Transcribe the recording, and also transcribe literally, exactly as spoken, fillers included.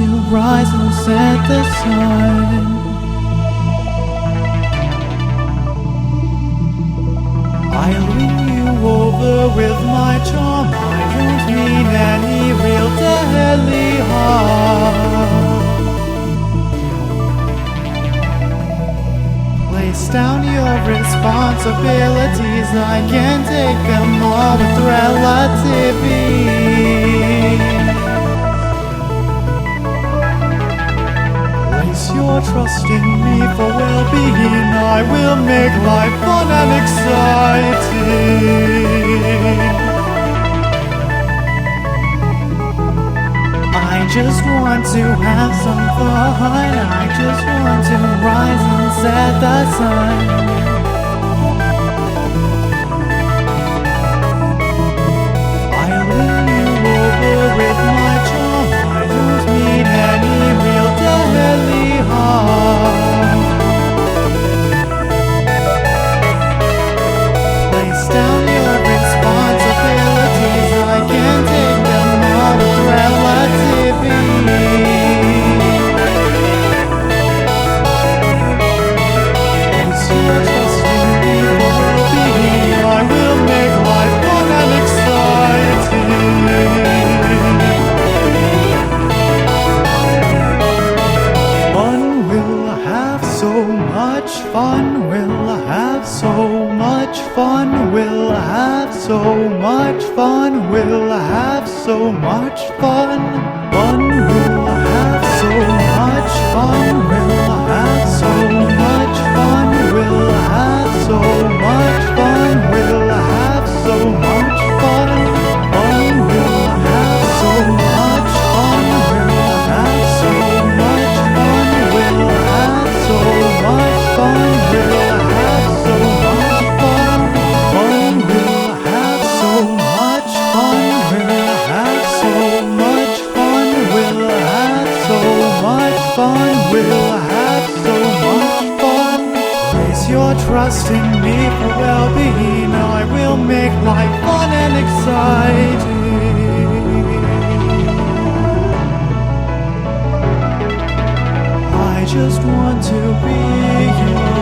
to rise and set the sun. I'll win you over with my charm. I don't mean any real deadly harm. Place down your responsibilities. I can take them all with relative ease. Place your trust in me for well-being. I will make life fun and exciting. I just want to have some fun. I just want to rise and set the sun. I'll win you over with my charm. I don't mean any real deadly harm. Place down your responsibilities. I can take them all with relative ease. Place your trust in me for well-being. I will make life fun and exciting. Fun will have so much fun. Will have so much fun. Will have so much fun. Will have so much fun. Fun will have so much fun. Will have so much fun. Will have so much fun. Will have so much fun. Fun will have so much fun. Will have so much fun. Will have so much fun. Will have so much fun. Fun will have so much fun. Will have so much fun. Will have so much fun. Will have so much fun. Place your trust in me for well-being. I will make life fun and exciting. I just want to be you.